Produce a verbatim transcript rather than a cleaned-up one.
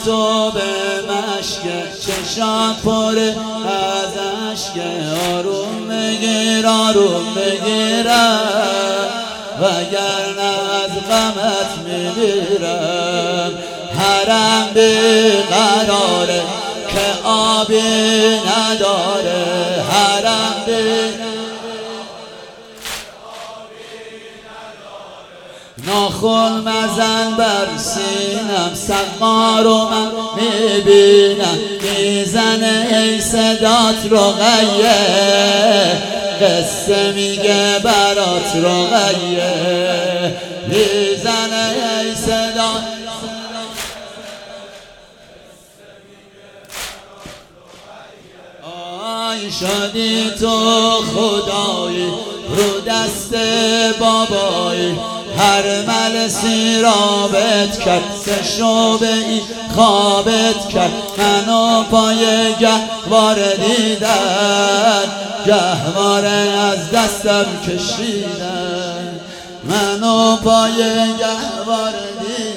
تو به مشک، چشات پر از اشک. آروم بگیر آروم بگیرم وگرنه از غمت میمیرم. حرم بیقراره که آبی نداره، حرم بیقراره ناخن مزن بر سینم، سقا رو من میبینم میزنه ای صدات رقیه، قصه میگه برات رقیه، میزنه ای صدات. آی شدی تو خدایی رو دست بابایی، هر ملسی رابط کرد سه شعبه ای خوابت کرد. منو پای گهواره دیدن، گهواره از دستم کشیدن، منو پای گهواره دیدن.